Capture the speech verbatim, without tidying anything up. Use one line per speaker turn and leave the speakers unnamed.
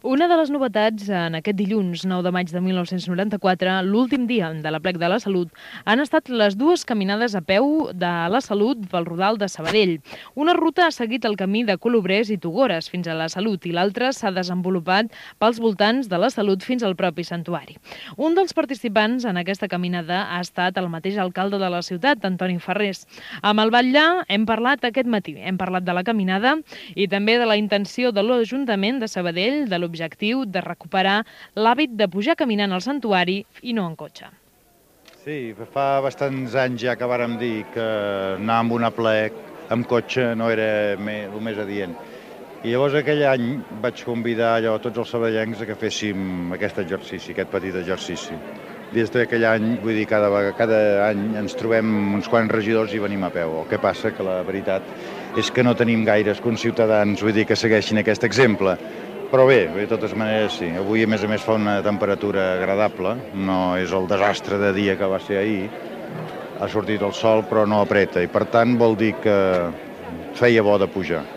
Una de les novetats en aquest dilluns nou de maig de mil nou-cents noranta-quatre, l'últim dia de l'Aplec de la Salut, han estat les dues caminades a peu de la Salut pel Rodal de Sabadell. Una ruta ha seguit el camí de Colobrers i Togores fins a la Salut i l'altra s'ha desenvolupat pels voltants de la Salut fins al propi santuari. Un dels participants en aquesta caminada ha estat el mateix alcalde de la ciutat, Antoni Ferrés. Amb el batlle hem parlat aquest matí, hem parlat de la caminada i també de la intenció de l'Ajuntament de Sabadell, de l'objectiu de recuperar l'hàbit de pujar caminant al santuari i no en cotxe.
Sí, fa bastants anys ja que vàrem dir que anar amb un aplec amb cotxe no era el més adient. I llavors aquell any vaig convidar allò tots els sabadellencs a que féssim aquest exercici, aquest petit exercici. Des d'aquell any, vull dir, cada, cada any ens trobem uns quants regidors i venim a peu. El que passa que la veritat és que no tenim gaires conciutadans, vull dir, que segueixin aquest exemple. Però bé, de totes maneres, sí. Avui, a més a més, fa una temperatura agradable. No és el desastre de dia que va ser ahir. Ha sortit el sol, però no apreta. I, per tant, vol dir que feia bo de pujar.